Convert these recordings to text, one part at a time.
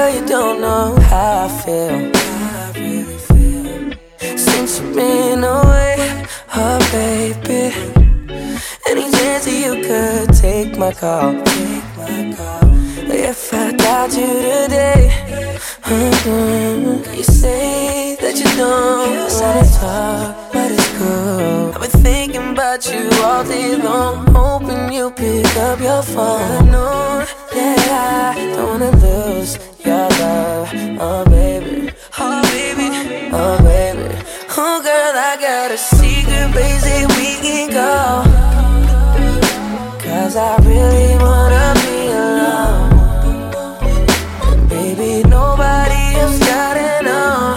Girl, you don't know how I feel. Since you've been away, oh baby. Any chance that you could take my call. If I got you today, you say that you don't wanna talk, but it's cool. I've been thinking about you all day long, hoping you pick up your phone. I know that I don't wanna lose your love, oh baby, oh baby, oh baby. Oh girl, I got a secret place that we can go, 'cause I really wanna be alone. And baby, nobody else gotta know.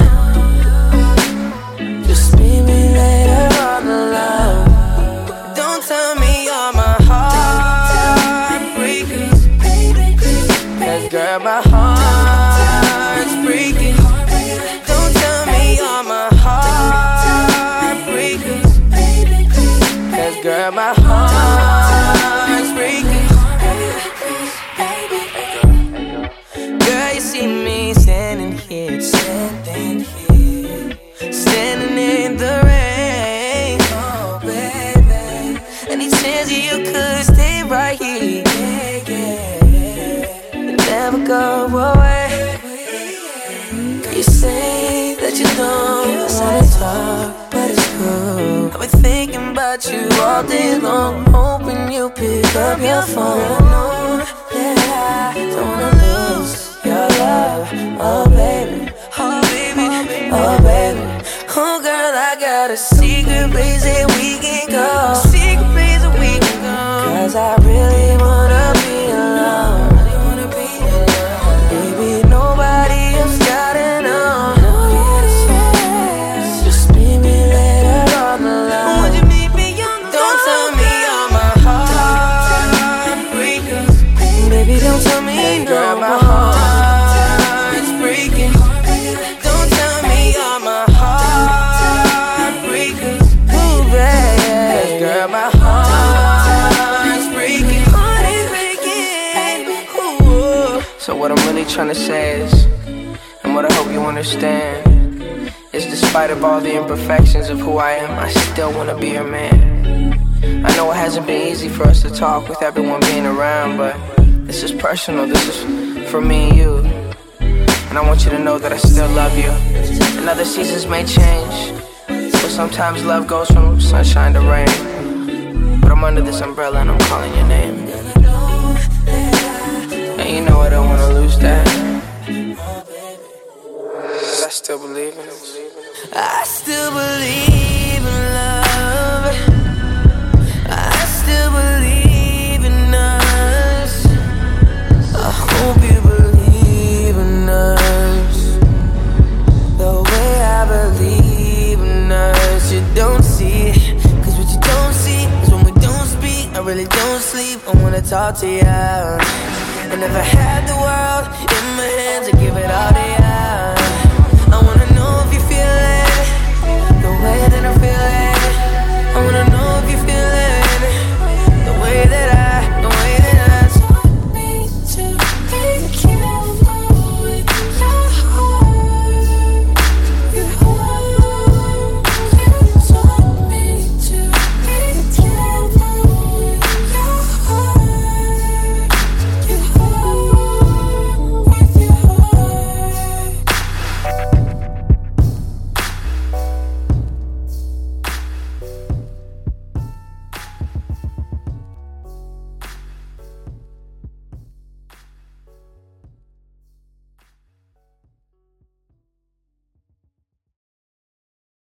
Just meet me later on the line. Don't tell me you're my heartbreaker, 'cause girl, my heart's breaking. Don't tell me you're my heartbreaker, 'cause girl, my heart's breaking. Girl, you see me standing here, standing in the rain. Oh baby, any chance you could stay right here, and never go away. You say that you don't wanna talk, but it's cool. I've been thinking about you all day long, hoping you pick up your phone. I know that I don't wanna lose your love, oh baby, oh baby, oh baby. Oh girl, I got a secret place that we can go, secret place that we can go, 'cause I really wanna be alone. Baby, nobody else gotta know. Just meet me later on the line. Would you meet me on the Don't tell me you're my heartbreaker, baby, don't tell me no. Girl, my heart's breaking. Don't tell me you're my heartbreaker, ooh baby, girl, my heart's breaking. Ooh. So what I'm really trying to say is, and what I hope you understand, is despite of all the imperfections of who I am, I still wanna be your man. I know it hasn't been easy for us to talk with everyone being around, but this is personal, this is for me and you. And I want you to know that I still love you. And other seasons may change, but sometimes love goes from sunshine to rain. But I'm under this umbrella and I'm calling your name. And you know I don't wanna lose that. I still believe in it. I still believe in love. I still believe in us. I hope you believe in us the way I believe in us. You don't see, 'cause what you don't see is when we don't speak. I really don't sleep, I wanna talk to you. And if I had the world in my hands, I'd give it all to you.